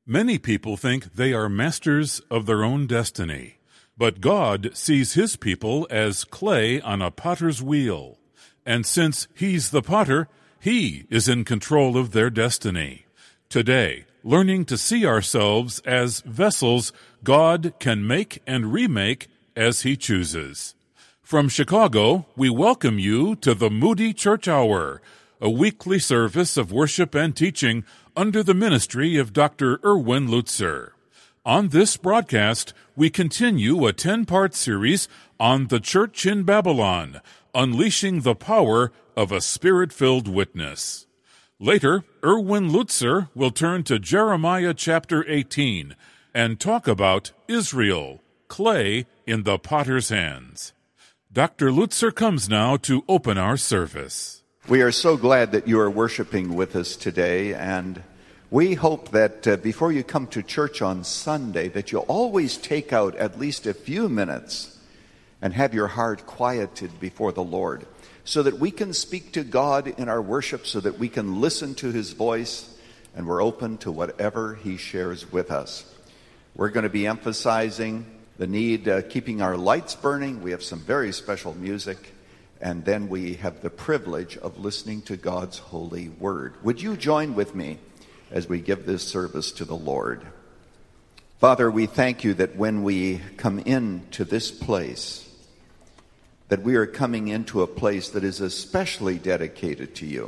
Many people think they are masters of their own destiny, but God sees His people as clay on a potter's wheel. And since He's the potter, He is in control of their destiny. Today, learning to see ourselves as vessels God can make and remake as He chooses. From Chicago, we welcome you to the Moody Church Hour, a weekly service of worship and teaching under the ministry of Dr. Erwin Lutzer. On this broadcast, we continue a 10-part series on the Church in Babylon, unleashing the power of a Spirit-filled witness. Later, Erwin Lutzer will turn to Jeremiah chapter 18 and talk about Israel, clay in the potter's hands. Dr. Lutzer comes now to open our service. We are so glad that you are worshiping with us today, and we hope that before you come to church on Sunday, that you'll always take out at least a few minutes and have your heart quieted before the Lord, so that we can speak to God in our worship, so that we can listen to His voice, and we're open to whatever He shares with us. We're going to be emphasizing the need keeping our lights burning. We have some very special music. And then we have the privilege of listening to God's holy word. Would you join with me as we give this service to the Lord? Father, we thank you that when we come into this place, that we are coming into a place that is especially dedicated to you.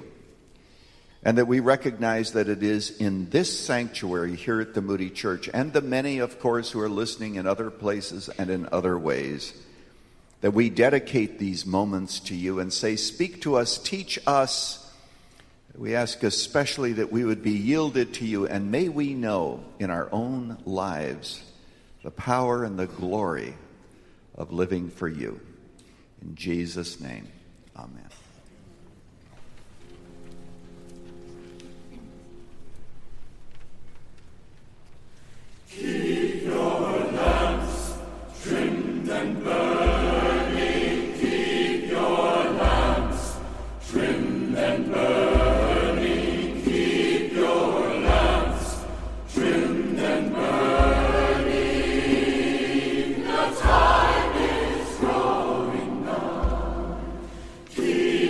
And that we recognize that it is in this sanctuary here at the Moody Church, and the many, of course, who are listening in other places and in other ways, that we dedicate these moments to you and say, speak to us, teach us. We ask especially that we would be yielded to you, and may we know in our own lives the power and the glory of living for you. In Jesus' name, amen. Keep your lamps trimmed and burning. And burning, keep your lamps trimmed and burning. The time is growing nigh. Keep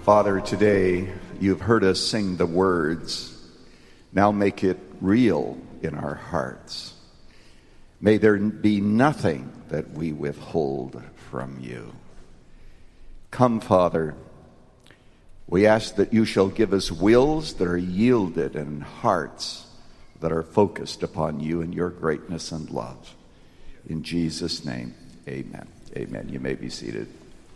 Father, today you've heard us sing the words. Now make it real in our hearts. May there be nothing that we withhold from you. Come, Father, we ask that you shall give us wills that are yielded and hearts that are focused upon you and your greatness and love. In Jesus' name, amen. Amen. You may be seated.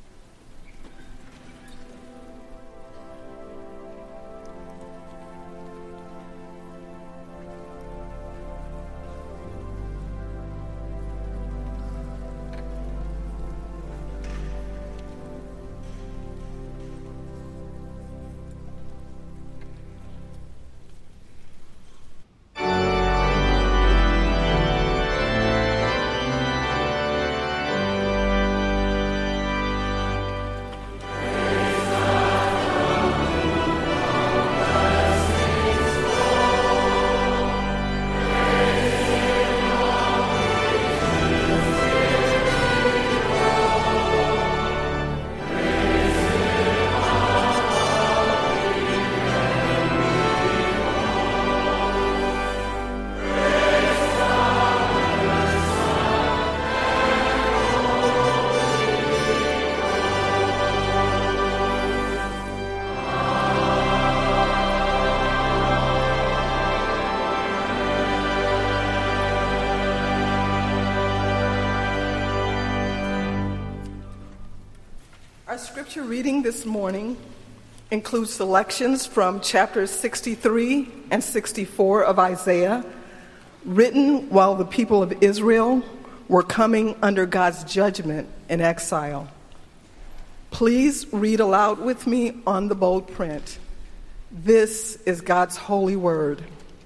Our scripture reading this morning includes selections from chapters 63 and 64 of Isaiah, written while the people of Israel were coming under God's judgment in exile. Please read aloud with me on the bold print. This is God's holy word.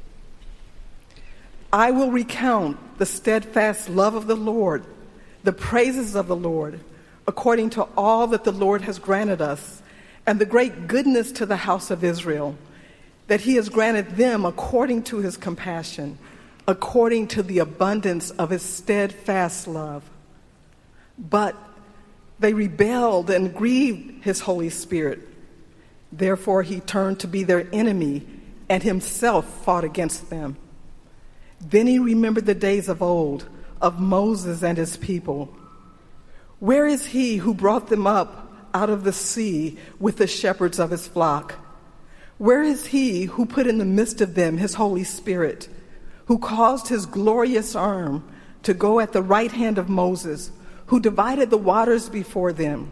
I will recount the steadfast love of the Lord, the praises of the Lord, according to all that the Lord has granted us, and the great goodness to the house of Israel, that he has granted them according to his compassion, according to the abundance of his steadfast love. But they rebelled and grieved his Holy Spirit. Therefore he turned to be their enemy and himself fought against them. Then he remembered the days of old, of Moses and his people. Where is he who brought them up out of the sea with the shepherds of his flock? Where is he who put in the midst of them his Holy Spirit, who caused his glorious arm to go at the right hand of Moses, who divided the waters before them?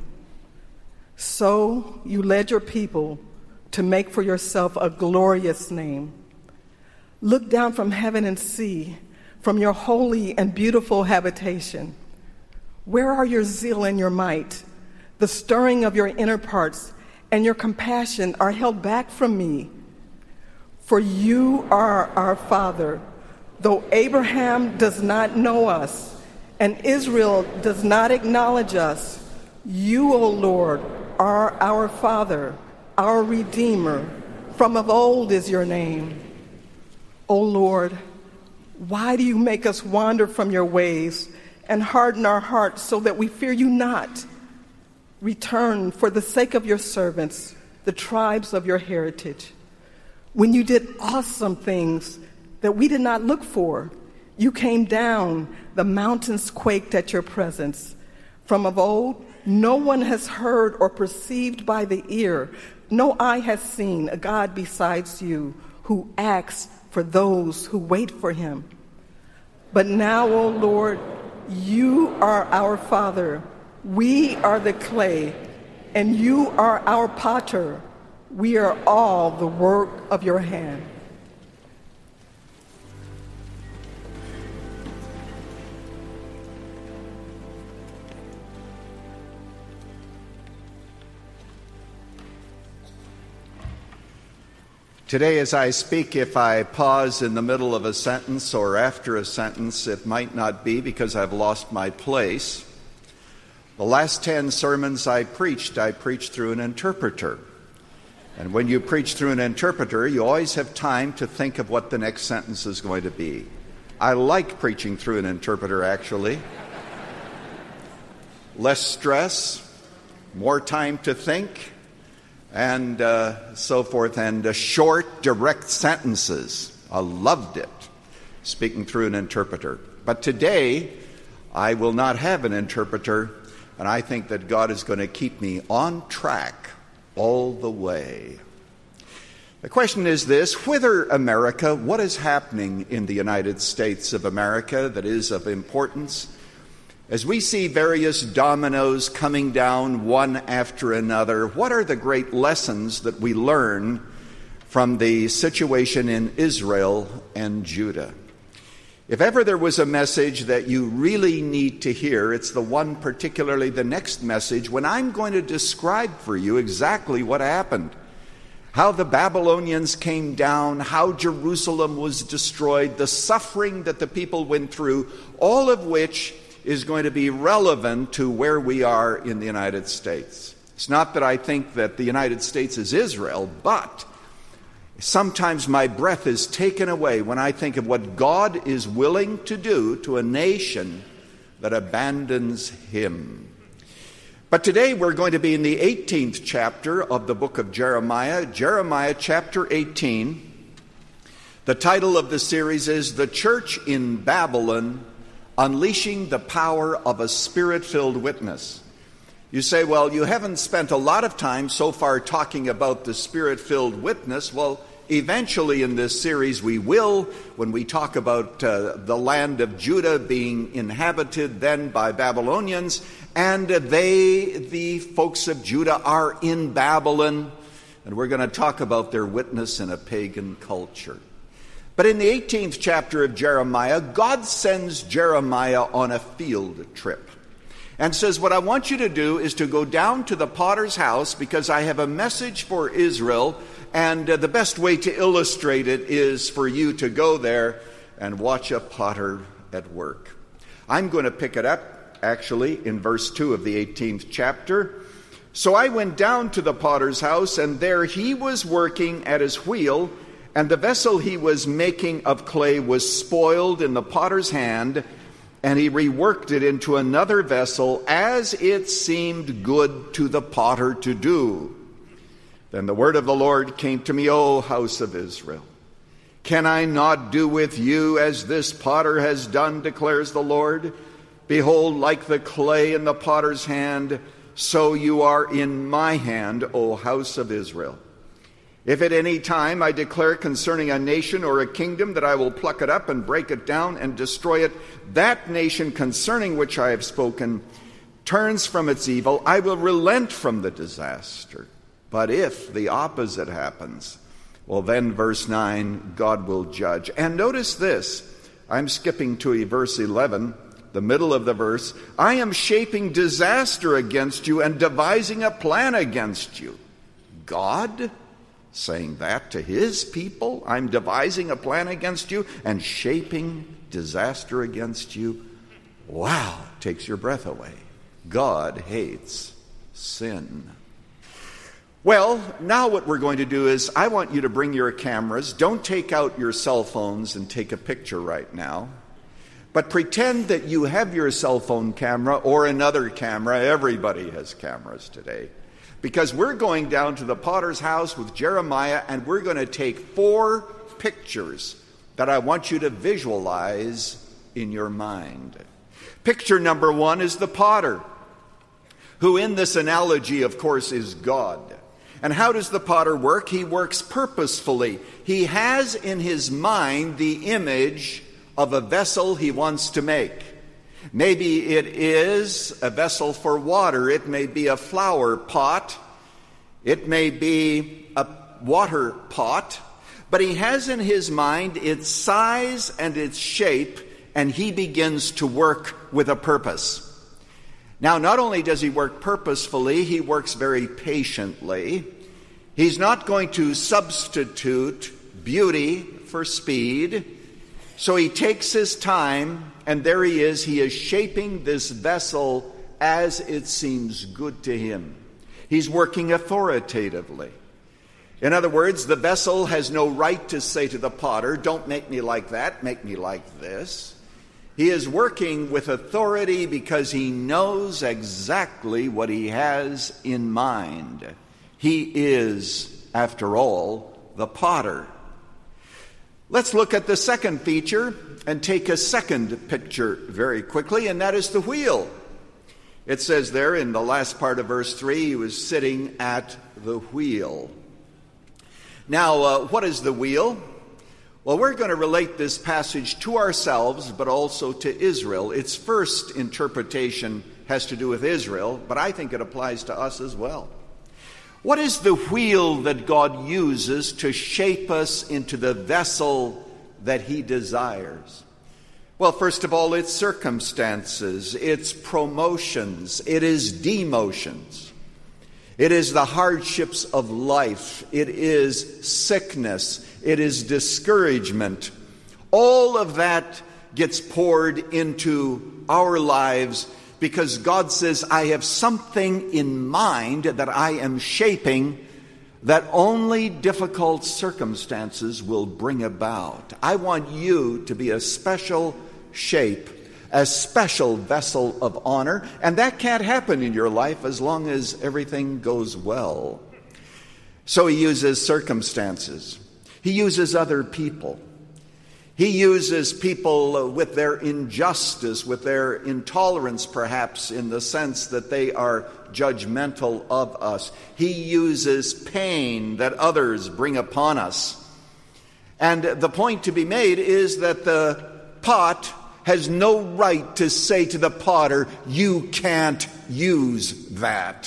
So you led your people to make for yourself a glorious name. Look down from heaven and see, from your holy and beautiful habitation. Where are your zeal and your might? The stirring of your inner parts and your compassion are held back from me. For you are our Father, though Abraham does not know us and Israel does not acknowledge us. You, O Lord, are our Father, our Redeemer. From of old is your name. O Lord, why do you make us wander from your ways and harden our hearts so that we fear you not? Return for the sake of your servants, the tribes of your heritage. When you did awesome things that we did not look for, you came down, the mountains quaked at your presence. From of old, no one has heard or perceived by the ear, no eye has seen a God besides you who acts for those who wait for him. But now, O Lord, you are our Father, we are the clay, and you are our potter. We are all the work of your hand. Today, as I speak, if I pause in the middle of a sentence or after a sentence, it might not be because I've lost my place. The last 10 sermons I preached through an interpreter. And when you preach through an interpreter, you always have time to think of what the next sentence is going to be. I like preaching through an interpreter, actually. Less stress, more time to think, and so forth, and short, direct sentences. I loved it, speaking through an interpreter. But today, I will not have an interpreter, and I think that God is going to keep me on track all the way. The question is this: whither America? What is happening in the United States of America that is of importance? As we see various dominoes coming down one after another, what are the great lessons that we learn from the situation in Israel and Judah? If ever there was a message that you really need to hear, it's the one, particularly the next message, when I'm going to describe for you exactly what happened. How the Babylonians came down, how Jerusalem was destroyed, the suffering that the people went through, all of which is going to be relevant to where we are in the United States. It's not that I think that the United States is Israel, but sometimes my breath is taken away when I think of what God is willing to do to a nation that abandons Him. But today we're going to be in the 18th chapter of the book of Jeremiah, Jeremiah chapter 18. The title of the series is The Church in Babylon, Unleashing the Power of a Spirit-Filled Witness. You say, well, you haven't spent a lot of time so far talking about the Spirit-Filled Witness. Well, eventually in this series we will, when we talk about the land of Judah being inhabited then by Babylonians, and the folks of Judah, are in Babylon, and we're going to talk about their witness in a pagan culture. But in the 18th chapter of Jeremiah, God sends Jeremiah on a field trip and says, what I want you to do is to go down to the potter's house, because I have a message for Israel, and the best way to illustrate it is for you to go there and watch a potter at work. I'm going to pick it up, actually, in verse 2 of the 18th chapter. So I went down to the potter's house, and there he was working at his wheel, and the vessel he was making of clay was spoiled in the potter's hand, and he reworked it into another vessel as it seemed good to the potter to do. Then the word of the Lord came to me, O house of Israel. Can I not do with you as this potter has done, declares the Lord? Behold, like the clay in the potter's hand, so you are in my hand, O house of Israel. If at any time I declare concerning a nation or a kingdom that I will pluck it up and break it down and destroy it, that nation concerning which I have spoken turns from its evil, I will relent from the disaster. But if the opposite happens, well then, verse 9, God will judge. And notice this, I'm skipping to verse 11, the middle of the verse. I am shaping disaster against you and devising a plan against you. God saying that to his people? I'm devising a plan against you and shaping disaster against you. Wow, takes your breath away. God hates sin. Well, now what we're going to do is I want you to bring your cameras. Don't take out your cell phones and take a picture right now. But pretend that you have your cell phone camera or another camera. Everybody has cameras today. Because we're going down to the potter's house with Jeremiah, and we're going to take 4 pictures that I want you to visualize in your mind. Picture number 1 is the potter, who in this analogy, of course, is God. And how does the potter work? He works purposefully. He has in his mind the image of a vessel he wants to make. Maybe it is a vessel for water. It may be a flower pot. It may be a water pot. But he has in his mind its size and its shape, and he begins to work with a purpose. Now, not only does he work purposefully, he works very patiently. He's not going to substitute beauty for speed. So he takes his time, and there he is shaping this vessel as it seems good to him. He's working authoritatively. In other words, the vessel has no right to say to the potter, don't make me like that, make me like this. He is working with authority because he knows exactly what he has in mind. He is, after all, the potter. Let's look at the second feature and take a second picture very quickly, and that is the wheel. It says there in the last part of verse 3, he was sitting at the wheel. Now, what is the wheel? Well, we're going to relate this passage to ourselves, but also to Israel. Its first interpretation has to do with Israel, but I think it applies to us as well. What is the wheel that God uses to shape us into the vessel that he desires? Well, first of all, it's circumstances, it's promotions, it is demotions. It is the hardships of life. It is sickness. It is discouragement. All of that gets poured into our lives because God says, I have something in mind that I am shaping that only difficult circumstances will bring about. I want you to be a special shape, a special vessel of honor, and that can't happen in your life as long as everything goes well. So he uses circumstances. He uses other people. He uses people with their injustice, with their intolerance perhaps, in the sense that they are judgmental of us. He uses pain that others bring upon us. And the point to be made is that the pot has no right to say to the potter, you can't use that.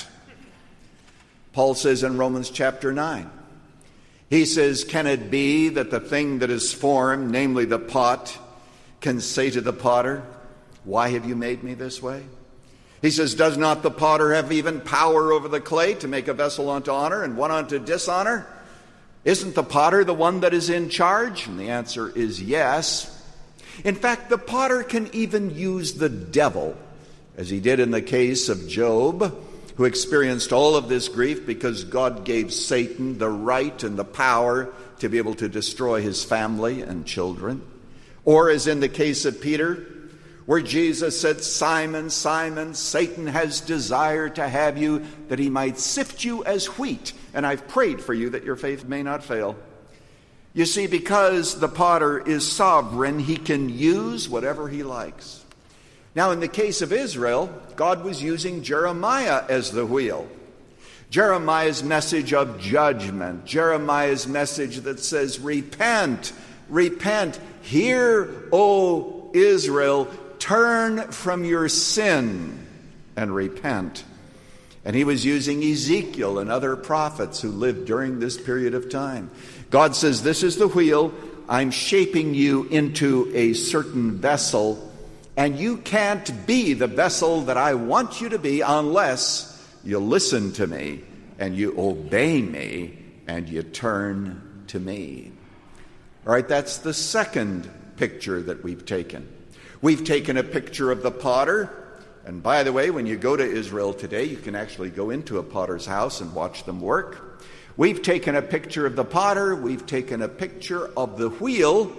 Paul says in Romans chapter 9, he says, can it be that the thing that is formed, namely the pot, can say to the potter, why have you made me this way? He says, does not the potter have even power over the clay to make a vessel unto honor and one unto dishonor? Isn't the potter the one that is in charge? And the answer is yes. In fact, the potter can even use the devil, as he did in the case of Job, who experienced all of this grief because God gave Satan the right and the power to be able to destroy his family and children. Or as in the case of Peter, where Jesus said, Simon, Simon, Satan has desired to have you that he might sift you as wheat, and I've prayed for you that your faith may not fail. You see, because the potter is sovereign, he can use whatever he likes. Now, in the case of Israel, God was using Jeremiah as the wheel. Jeremiah's message of judgment, Jeremiah's message that says, repent, repent, hear, O Israel, turn from your sin and repent. And he was using Ezekiel and other prophets who lived during this period of time. God says, this is the wheel. I'm shaping you into a certain vessel, and you can't be the vessel that I want you to be unless you listen to me and you obey me and you turn to me. All right, that's the second picture that we've taken. We've taken a picture of the potter. And by the way, when you go to Israel today, you can actually go into a potter's house and watch them work. We've taken a picture of the potter. We've taken a picture of the wheel.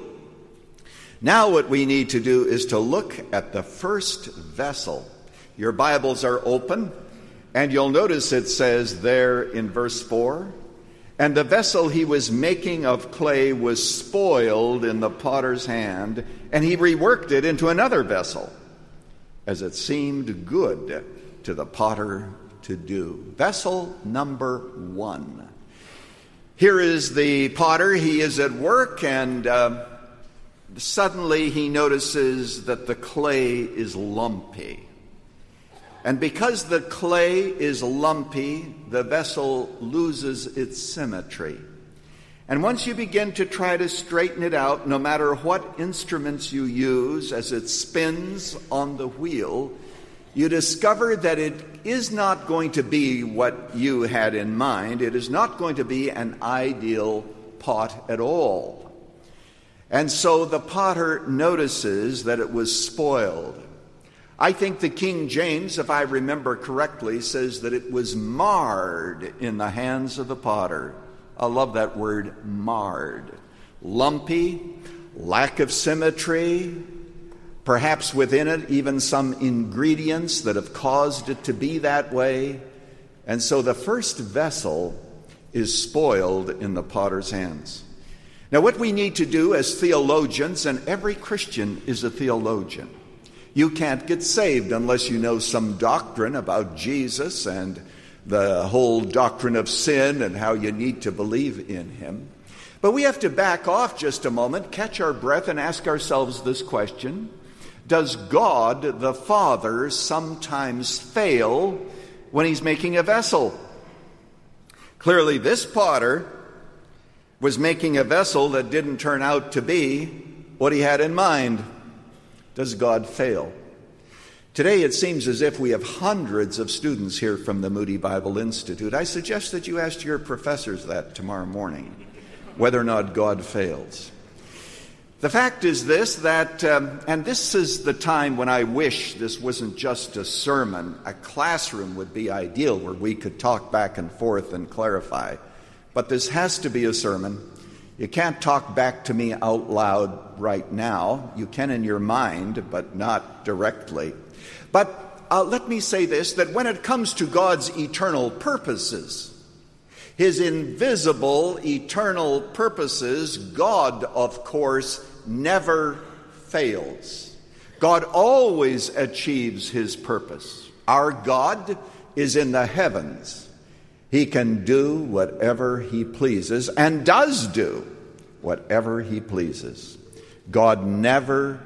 Now what we need to do is to look at the first vessel. Your Bibles are open, and you'll notice it says there in verse 4, and the vessel he was making of clay was spoiled in the potter's hand, and he reworked it into another vessel, as it seemed good to the potter to do. Vessel number 1. Here is the potter. He is at work, and suddenly he notices that the clay is lumpy. And because the clay is lumpy, the vessel loses its symmetry. And once you begin to try to straighten it out, no matter what instruments you use as it spins on the wheel, you discover that it is not going to be what you had in mind. It is not going to be an ideal pot at all. And so the potter notices that it was spoiled. I think the King James, if I remember correctly, says that it was marred in the hands of the potter. I love that word, marred. Lumpy, lack of symmetry, perhaps within it even some ingredients that have caused it to be that way. And so the first vessel is spoiled in the potter's hands. Now, what we need to do as theologians, and every Christian is a theologian. You can't get saved unless you know some doctrine about Jesus and the whole doctrine of sin and how you need to believe in him. But we have to back off just a moment, catch our breath, and ask ourselves this question: does God the Father sometimes fail when he's making a vessel? Clearly, this potter was making a vessel that didn't turn out to be what he had in mind. Does God fail? Today it seems as if we have hundreds of students here from the Moody Bible Institute. I suggest that you ask your professors that tomorrow morning, whether or not God fails. The fact is this, that, and this is the time when I wish this wasn't just a sermon. A classroom would be ideal where we could talk back and forth and clarify. But this has to be a sermon. You can't talk back to me out loud right now. You can in your mind, but not directly. But let me say this, that when it comes to God's eternal purposes, his invisible eternal purposes, God, of course, never fails. God always achieves his purpose. Our God is in the heavens. He can do whatever he pleases and does do whatever he pleases. God never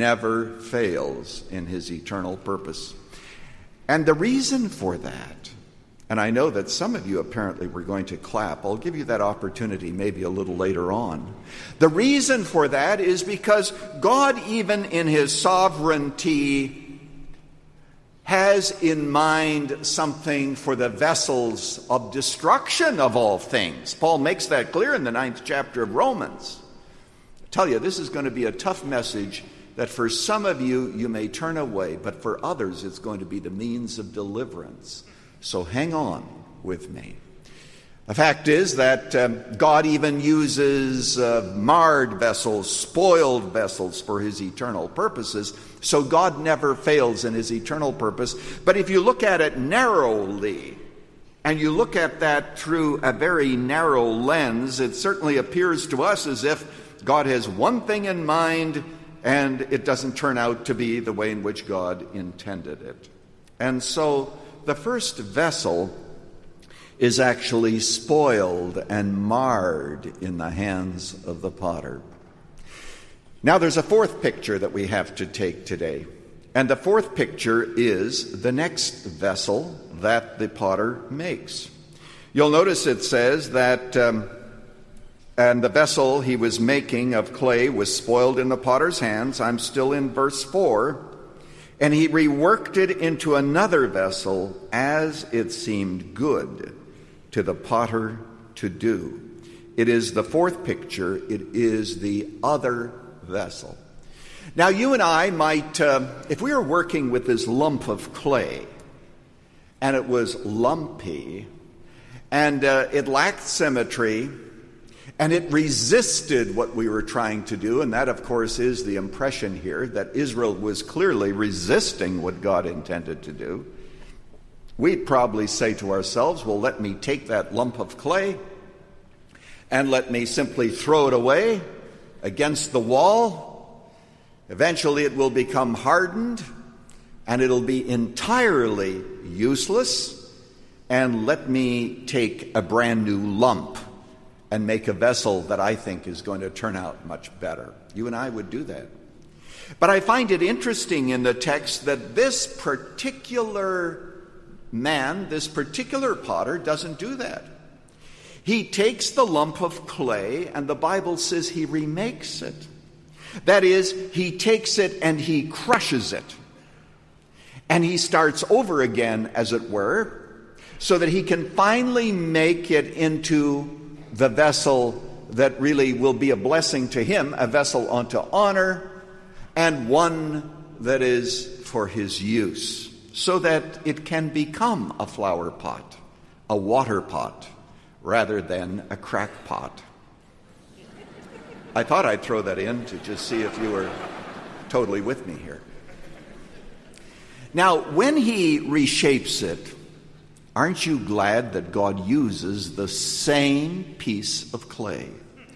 fails in his eternal purpose. And the reason for that, and I know that some of you apparently were going to clap. I'll give you that opportunity maybe a little later on. The reason for that is because God, even in his sovereignty, has in mind something for the vessels of destruction of all things. Paul makes that clear in the 9th chapter of Romans. I tell you, this is going to be a tough message that for some of you, you may turn away, but for others, it's going to be the means of deliverance. So hang on with me. The fact is that God even uses marred vessels, spoiled vessels for his eternal purposes. So God never fails in his eternal purpose. But if you look at it narrowly, and you look at that through a very narrow lens, it certainly appears to us as if God has one thing in mind, and it doesn't turn out to be the way in which God intended it. And so the first vessel is actually spoiled and marred in the hands of the potter. Now there's a fourth picture that we have to take today. And the fourth picture is the next vessel that the potter makes. You'll notice it says that, and the vessel he was making of clay was spoiled in the potter's hands. I'm still in verse 4. And he reworked it into another vessel as it seemed good to the potter to do. It is the fourth picture. It is the other vessel. Now, you and I might, if we were working with this lump of clay, and it was lumpy, and it lacked symmetry, and it resisted what we were trying to do, and that, of course, is the impression here, that Israel was clearly resisting what God intended to do, we'd probably say to ourselves, well, let me take that lump of clay and let me simply throw it away against the wall. Eventually it will become hardened and it'll be entirely useless, and let me take a brand new lump and make a vessel that I think is going to turn out much better. You and I would do that. But I find it interesting in the text that this particular man, this particular potter, doesn't do that. He takes the lump of clay, and the Bible says he remakes it. That is, he takes it and he crushes it. And he starts over again, as it were, so that he can finally make it into the vessel that really will be a blessing to him, a vessel unto honor, and one that is for his use, so that it can become a flower pot, a water pot, rather than a crack pot. I thought I'd throw that in to just see if you were totally with me here. Now, when he reshapes it, aren't you glad that God uses the same piece of clay?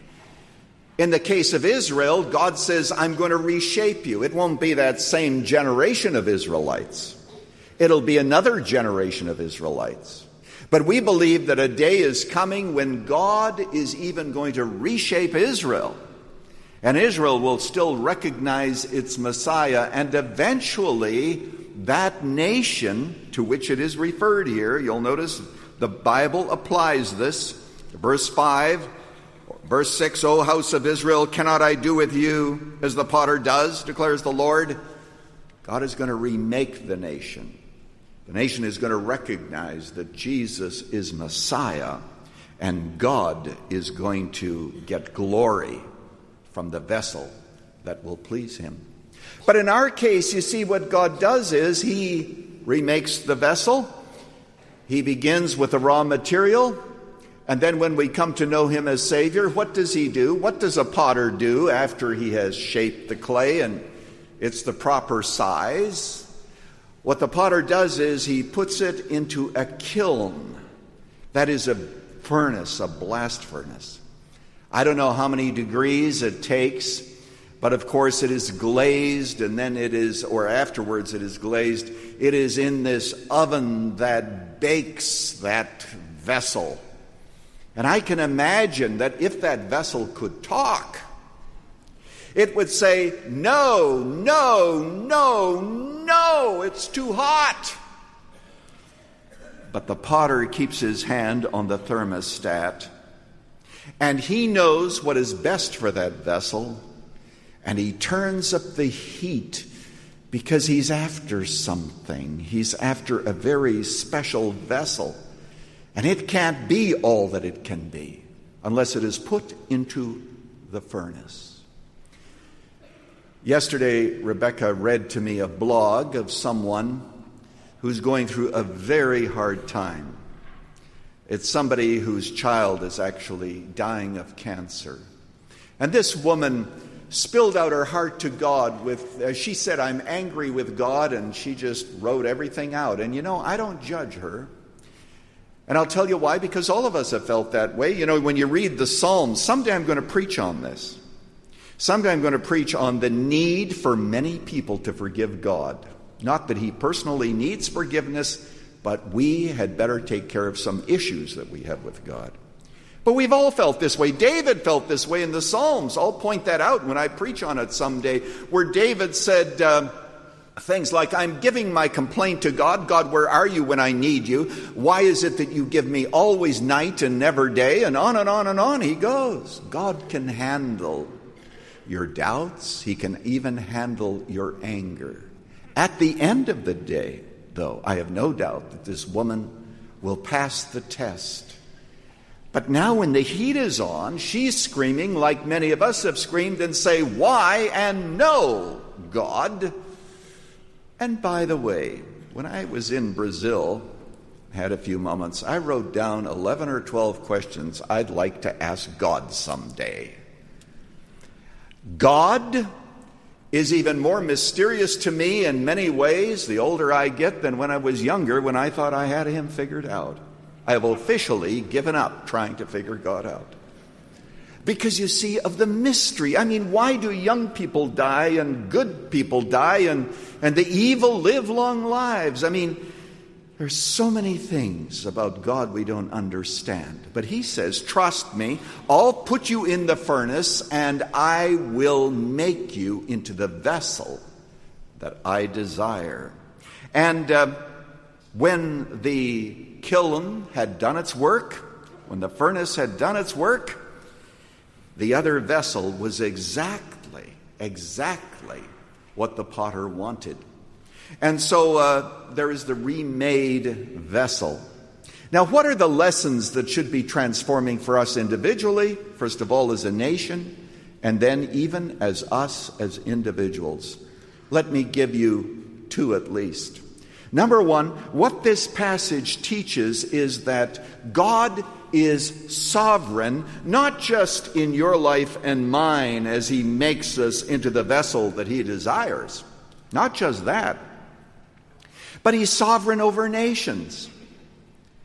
In the case of Israel, God says, I'm going to reshape you. It won't be that same generation of Israelites. It'll be another generation of Israelites. But we believe that a day is coming when God is even going to reshape Israel. And Israel will still recognize its Messiah, and eventually that nation to which it is referred here, you'll notice the Bible applies this. Verse 5, verse 6, O house of Israel, cannot I do with you as the potter does, declares the Lord? God is going to remake the nation. The nation is going to recognize that Jesus is Messiah, and God is going to get glory from the vessel that will please him. But in our case, you see, what God does is he remakes the vessel. He begins with the raw material. And then when we come to know him as Savior, what does he do? What does a potter do after he has shaped the clay and it's the proper size? What the potter does is he puts it into a kiln. That is a furnace, a blast furnace. I don't know how many degrees it takes, but of course it is glazed, and then it is, or afterwards it is glazed. It is in this oven that bakes that vessel. And I can imagine that if that vessel could talk, it would say, no, no, no, no, it's too hot. But the potter keeps his hand on the thermostat, and he knows what is best for that vessel, and he turns up the heat because he's after something. He's after a very special vessel, and it can't be all that it can be unless it is put into the furnace. Yesterday, Rebecca read to me a blog of someone who's going through a very hard time. It's somebody whose child is actually dying of cancer. And this woman spilled out her heart to God with, she said, I'm angry with God, and she just wrote everything out. And you know, I don't judge her. And I'll tell you why, because all of us have felt that way. You know, when you read the Psalms, someday I'm going to preach on this. Someday I'm going to preach on the need for many people to forgive God. Not that he personally needs forgiveness, but we had better take care of some issues that we have with God. But we've all felt this way. David felt this way in the Psalms. I'll point that out when I preach on it someday, where David said things like, I'm giving my complaint to God. God, where are you when I need you? Why is it that you give me always night and never day? And on and on and on he goes. God can handle your doubts. He can even handle your anger. At the end of the day, though, I have no doubt that this woman will pass the test. But now when the heat is on, she's screaming like many of us have screamed and say, why and no, God. And by the way, when I was in Brazil, had a few moments, I wrote down 11 or 12 questions I'd like to ask God someday. God is even more mysterious to me in many ways the older I get than when I was younger, when I thought I had him figured out. I have officially given up trying to figure God out. Because you see, of the mystery. I mean, why do young people die and good people die and the evil live long lives? I mean, there's so many things about God we don't understand. But he says, trust me, I'll put you in the furnace and I will make you into the vessel that I desire. And when the kiln had done its work, when the furnace had done its work, the other vessel was exactly what the potter wanted. And so there is the remade vessel. Now, what are the lessons that should be transforming for us individually? First of all, as a nation, and then even as us as individuals. Let me give you two at least. Number one, what this passage teaches is that God is sovereign, not just in your life and mine as he makes us into the vessel that he desires. Not just that. But he's sovereign over nations.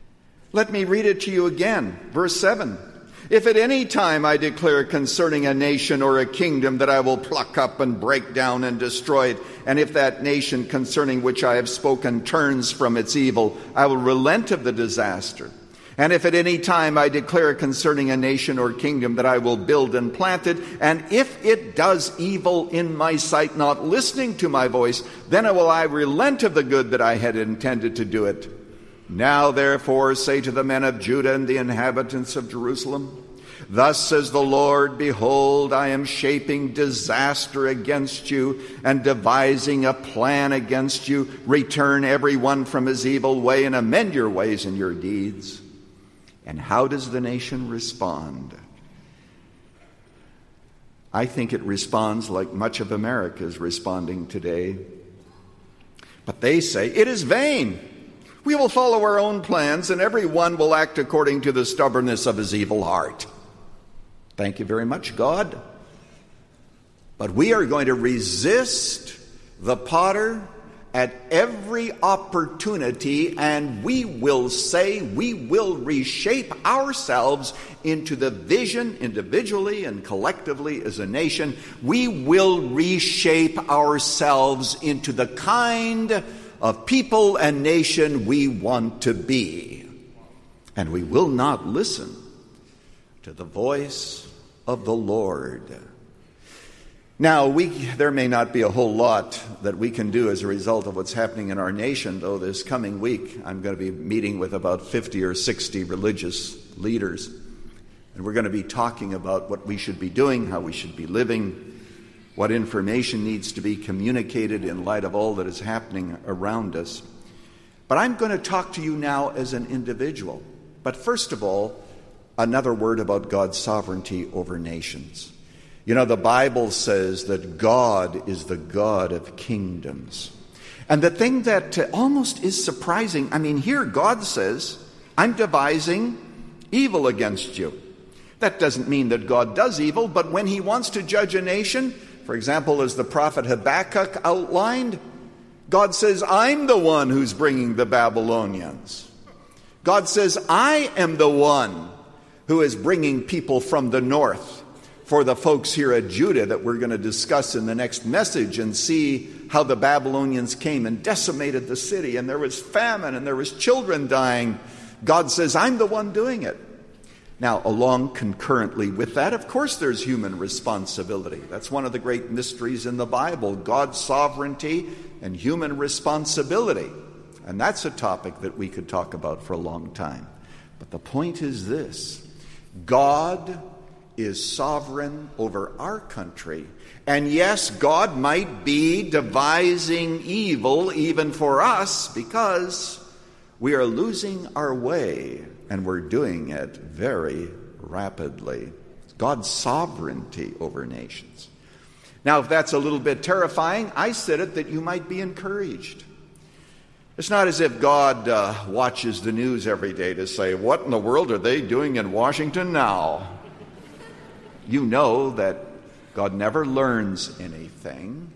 Let me read it to you again. Verse 7. If at any time I declare concerning a nation or a kingdom that I will pluck up and break down and destroy it, and if that nation concerning which I have spoken turns from its evil, I will relent of the disaster. And if at any time I declare concerning a nation or kingdom that I will build and plant it, and if it does evil in my sight, not listening to my voice, then will I relent of the good that I had intended to do it. Now therefore say to the men of Judah and the inhabitants of Jerusalem, thus says the Lord, behold, I am shaping disaster against you and devising a plan against you. Return every one from his evil way and amend your ways and your deeds. And how does the nation respond? I think it responds like much of America is responding today. But they say, it is vain. We will follow our own plans, and every one will act according to the stubbornness of his evil heart. Thank you very much, God. But we are going to resist the potter at every opportunity, and we will say we will reshape ourselves into the vision, individually and collectively as a nation. We will reshape ourselves into the kind of people and nation we want to be. And we will not listen to the voice of the Lord. Now, there may not be a whole lot that we can do as a result of what's happening in our nation, though this coming week I'm going to be meeting with about 50 or 60 religious leaders. And we're going to be talking about what we should be doing, how we should be living, what information needs to be communicated in light of all that is happening around us. But I'm going to talk to you now as an individual. But first of all, another word about God's sovereignty over nations. You know, the Bible says that God is the God of kingdoms. And the thing that almost is surprising, here God says, I'm devising evil against you. That doesn't mean that God does evil, but when he wants to judge a nation, for example, as the prophet Habakkuk outlined, God says, I'm the one who's bringing the Babylonians. God says, I am the one who is bringing people from the north. For the folks here at Judah that we're going to discuss in the next message and see how the Babylonians came and decimated the city, and there was famine and there was children dying. God says, I'm the one doing it. Now, along concurrently with that, of course, there's human responsibility. That's one of the great mysteries in the Bible, God's sovereignty and human responsibility. And that's a topic that we could talk about for a long time. But the point is this: God is sovereign over our country. And yes, God might be devising evil even for us because we are losing our way. And we're doing it very rapidly. God's sovereignty over nations. Now, if that's a little bit terrifying, I said it that you might be encouraged. It's not as if God watches the news every day to say, what in the world are they doing in Washington now? You know that God never learns anything.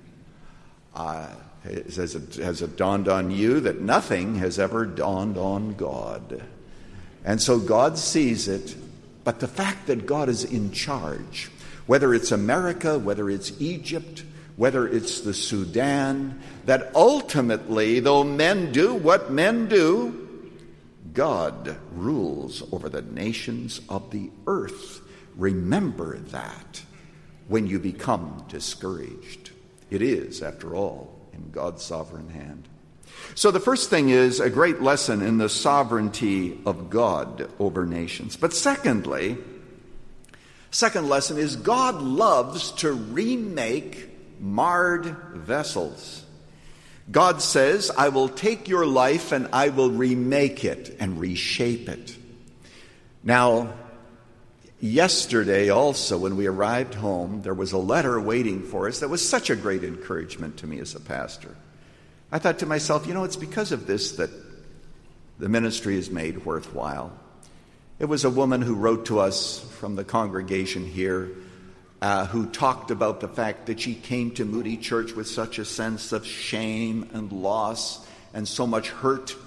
Has it dawned on you that nothing has ever dawned on God? And so God sees it, but the fact that God is in charge, whether it's America, whether it's Egypt, whether it's the Sudan, that ultimately, though men do what men do, God rules over the nations of the earth. Remember that when you become discouraged. It is, after all, in God's sovereign hand. So the first thing is a great lesson in the sovereignty of God over nations. But secondly, second lesson is God loves to remake marred vessels. God says, I will take your life and I will remake it and reshape it. Now, yesterday also when we arrived home, there was a letter waiting for us that was such a great encouragement to me as a pastor. I thought to myself, it's because of this that the ministry is made worthwhile. It was a woman who wrote to us from the congregation here who talked about the fact that she came to Moody Church with such a sense of shame and loss and so much hurt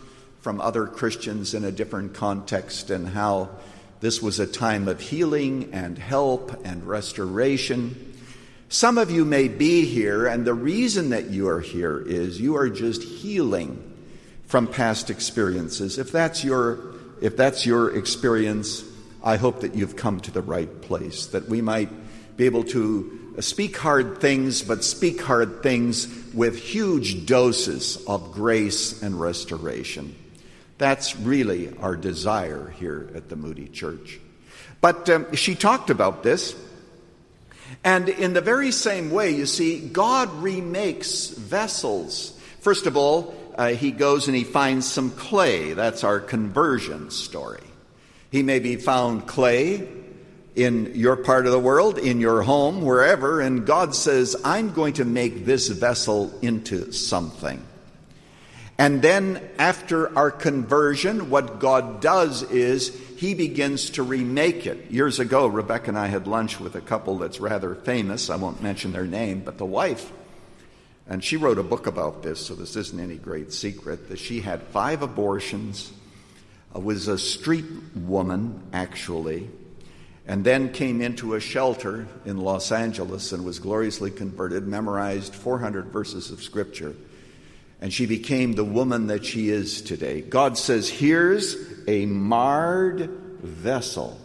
from other Christians in a different context and how this was a time of healing and help and restoration. Some of you may be here, and the reason that you are here is you are just healing from past experiences. If that's your experience, I hope that you've come to the right place, that we might be able to speak hard things, but speak hard things with huge doses of grace and restoration. That's really our desire here at the Moody Church. But she talked about this, and in the very same way, you see, God remakes vessels. First of all, he goes and he finds some clay. That's our conversion story. He maybe found clay in your part of the world, in your home, wherever, and God says, I'm going to make this vessel into something. And then after our conversion, what God does is he begins to remake it. Years ago, Rebecca and I had lunch with a couple that's rather famous. I won't mention their name, but the wife. And she wrote a book about this, so this isn't any great secret, that she had 5 abortions, was a street woman, actually, and then came into a shelter in Los Angeles and was gloriously converted, memorized 400 verses of Scripture, and she became the woman that she is today. God says, here's a marred vessel,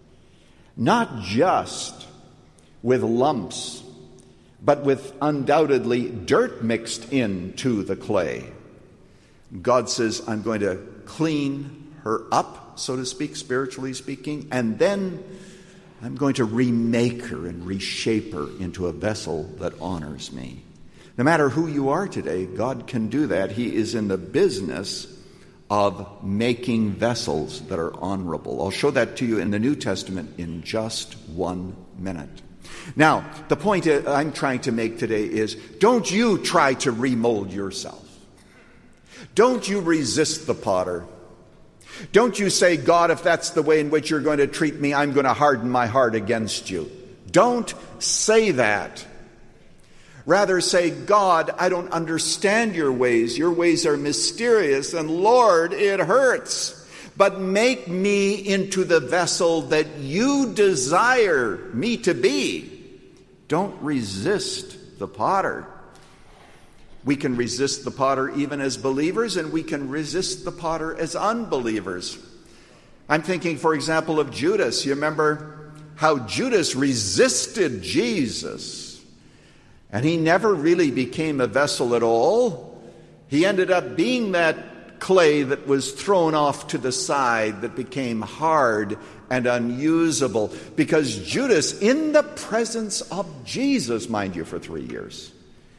not just with lumps, but with undoubtedly dirt mixed into the clay. God says, I'm going to clean her up, so to speak, spiritually speaking, and then I'm going to remake her and reshape her into a vessel that honors me. No matter who you are today, God can do that. He is in the business of making vessels that are honorable. I'll show that to you in the New Testament in just 1 minute. Now, the point I'm trying to make today is, don't you try to remold yourself. Don't you resist the potter. Don't you say, God, if that's the way in which you're going to treat me, I'm going to harden my heart against you. Don't say that. Rather say, God, I don't understand your ways. Your ways are mysterious, and Lord, it hurts. But make me into the vessel that you desire me to be. Don't resist the potter. We can resist the potter even as believers, and we can resist the potter as unbelievers. I'm thinking, for example, of Judas. You remember how Judas resisted Jesus, and he never really became a vessel at all. He ended up being that clay that was thrown off to the side, that became hard and unusable, because Judas, in the presence of Jesus, mind you, for 3 years,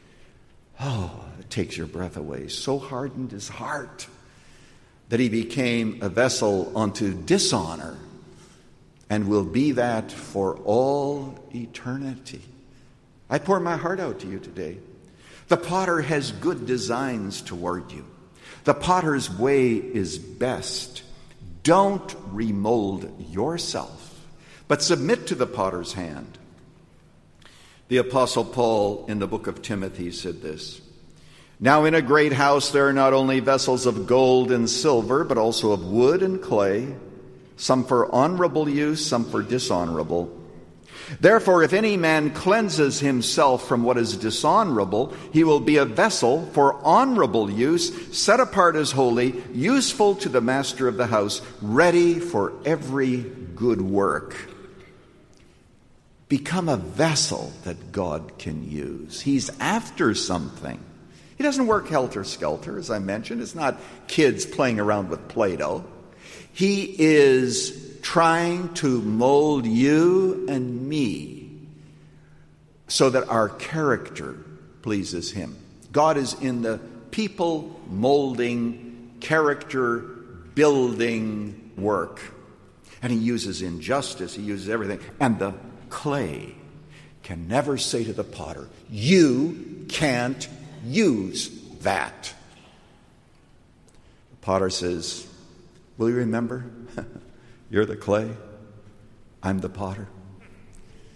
it takes your breath away, so hardened his heart that he became a vessel unto dishonor and will be that for all eternity. I pour my heart out to you today. The potter has good designs toward you. The potter's way is best. Don't remold yourself, but submit to the potter's hand. The Apostle Paul in the book of Timothy said this, Now in a great house there are not only vessels of gold and silver, but also of wood and clay, some for honorable use, some for dishonorable. Therefore, if any man cleanses himself from what is dishonorable, he will be a vessel for honorable use, set apart as holy, useful to the master of the house, ready for every good work. Become a vessel that God can use. He's after something. He doesn't work helter-skelter, as I mentioned. It's not kids playing around with Play-Doh. He is trying to mold you and me so that our character pleases him. God is in the people molding, character building work. And he uses injustice, he uses everything. And the clay can never say to the potter, you can't use that. The potter says, will you remember? You're the clay, I'm the potter.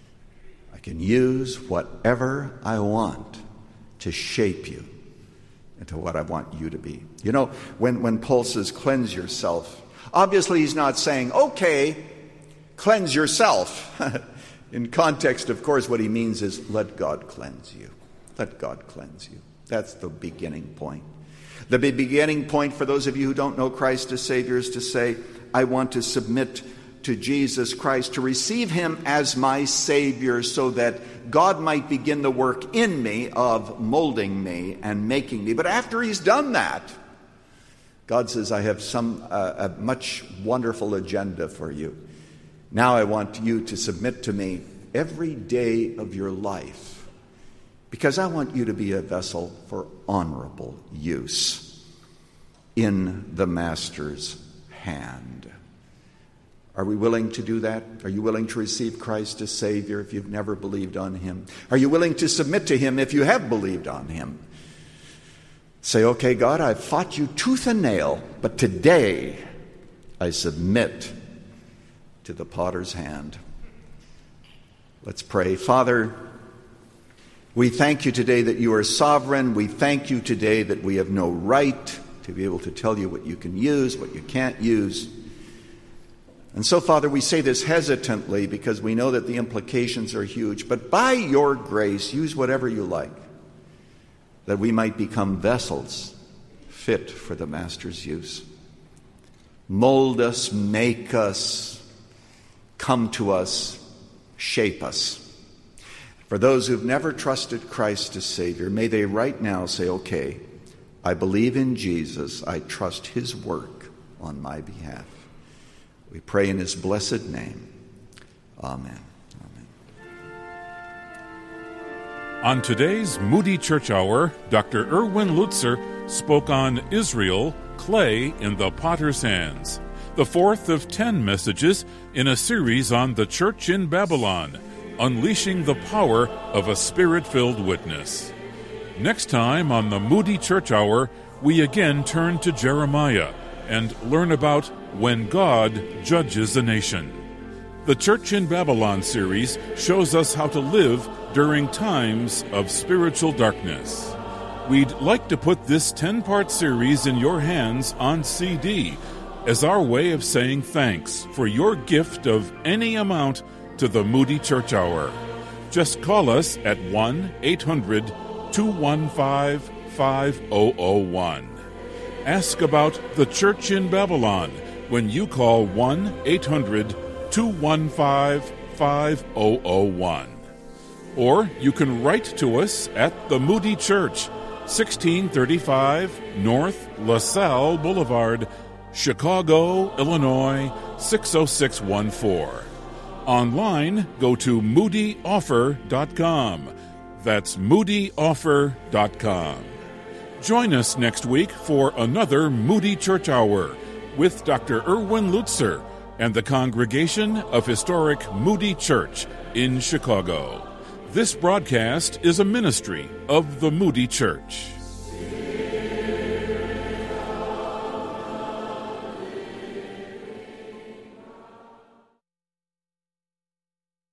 I can use whatever I want to shape you into what I want you to be. You know, when Paul says cleanse yourself, obviously he's not saying, okay, cleanse yourself. In context, of course, what he means is let God cleanse you. Let God cleanse you. That's the beginning point. The beginning point for those of you who don't know Christ as Savior is to say, I want to submit to Jesus Christ, to receive him as my Savior so that God might begin the work in me of molding me and making me. But after he's done that, God says, I have a much wonderful agenda for you. Now I want you to submit to me every day of your life, because I want you to be a vessel for honorable use in the Master's hand. Are we willing to do that? Are you willing to receive Christ as Savior if you've never believed on him? Are you willing to submit to him if you have believed on him? Say, okay, God, I've fought you tooth and nail, but today I submit to the potter's hand. Let's pray. Father, we thank you today that you are sovereign. We thank you today that we have no right to be able to tell you what you can use, what you can't use. And so, Father, we say this hesitantly because we know that the implications are huge. But by your grace, use whatever you like, that we might become vessels fit for the Master's use. Mold us, make us, come to us, shape us. For those who've never trusted Christ as Savior, may they right now say, okay, I believe in Jesus. I trust his work on my behalf. We pray in his blessed name. Amen. On today's Moody Church Hour, Dr. Erwin Lutzer spoke on Israel, clay in the potter's hands, the fourth of 10 messages in a series on the church in Babylon, unleashing the power of a spirit-filled witness. Next time on the Moody Church Hour, we again turn to Jeremiah and learn about when God judges a nation. The Church in Babylon series shows us how to live during times of spiritual darkness. We'd like to put this 10-part series in your hands on CD as our way of saying thanks for your gift of any amount to the Moody Church Hour. Just call us at 1-800-215-5001. Ask about the Church in Babylon when you call 1-800-215-5001. Or you can write to us at the Moody Church, 1635 North LaSalle Boulevard, Chicago, Illinois, 60614. Online, go to moodyoffer.com. That's moodyoffer.com. Join us next week for another Moody Church Hour with Dr. Erwin Lutzer and the congregation of historic Moody Church in Chicago. This broadcast is a ministry of the Moody Church.